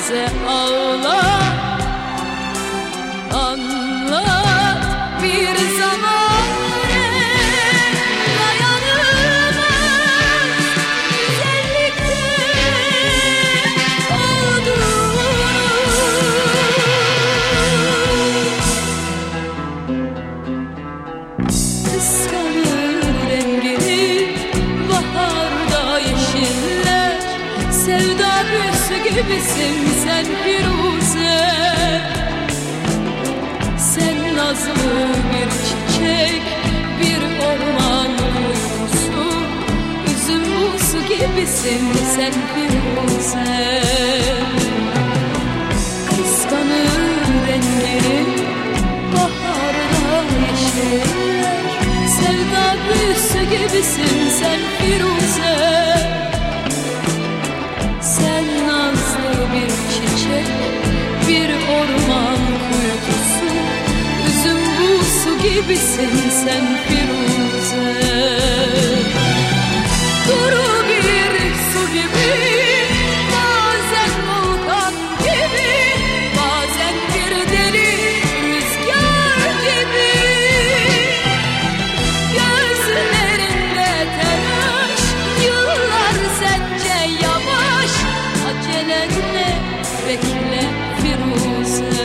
Firuze ağla, anla bir zaman dayanılmaz güzellikte kıskanır rengini baharda yeşiller, sevda büyüsü gibisin sen Firuze. Sen nazlı bir çiçek, bir orman uykusu, üzüm buzu gibisin sen Firuze. Kıskanır rengini baharda yeşiller, sevda büyüsü gibisin sen Firuze. Sen nazlı bir çiçek, bir orman kuytusu, üzüm buzu gibisin sen Firuze. Duru bir su gibi, bazen volkan gibi, bazen bir deli rüzgar gibi. Gözlerinde telaş, yıllar sence yavaş, acelen ne, bekle Firuze.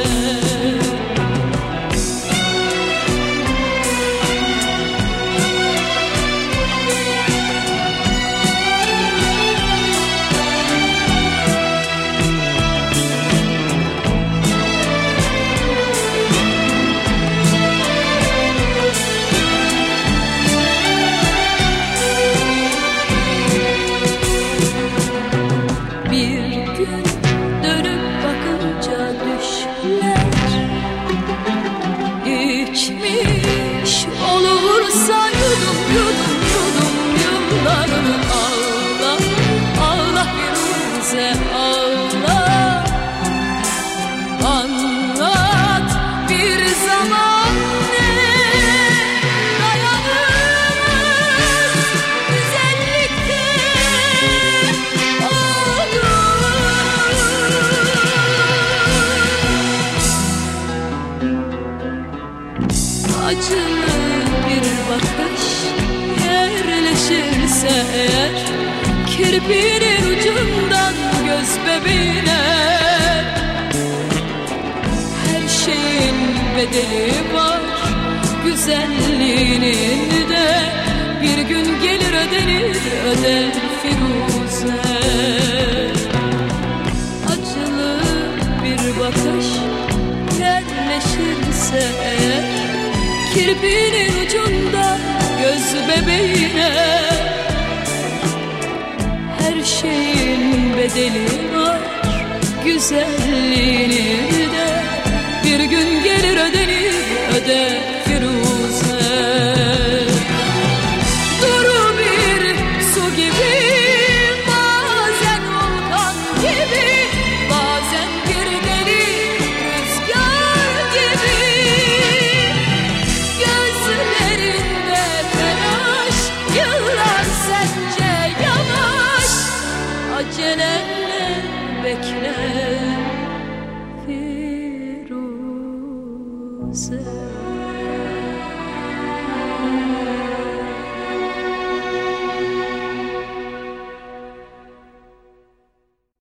Bir gün dönüp bakınca düşler, içmiş olursa yudum yudum yudum yıllarını ağla, ağla Firuze ağla, anlat bir zaman ne dayanılmaz güzellikte acılı bir bakış yerleşirse eğer, kirpinin ucundan göz bebeğine, her şeyin bedeli var, güzelliğinin de bir gün gelir ödenir, öder Firuze. Acılı bir bakış yerleşirse eğer, kirpinin ucunda göz bebeğine, her şeyin bedeli var, güzelliğinin